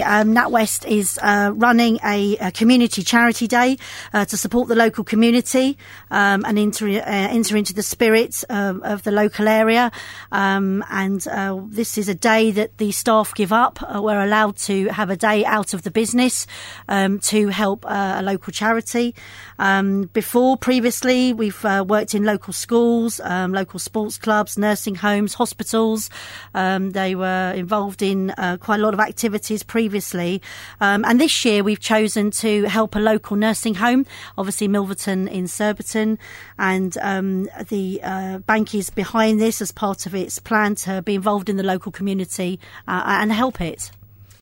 NatWest is running a community charity day to support the local community and enter into the spirit of the local area. This is a day that the staff give up. We're allowed to have a day out of the business to help a local charity. Previously, we've worked in local schools, local sports clubs, nursing homes, hospitals. They were involved in quite a lot of activities previously. And this year we've chosen to help a local nursing home, obviously Milverton in Surbiton. And the bank is behind this as part of its plan to be involved in the local community and help it.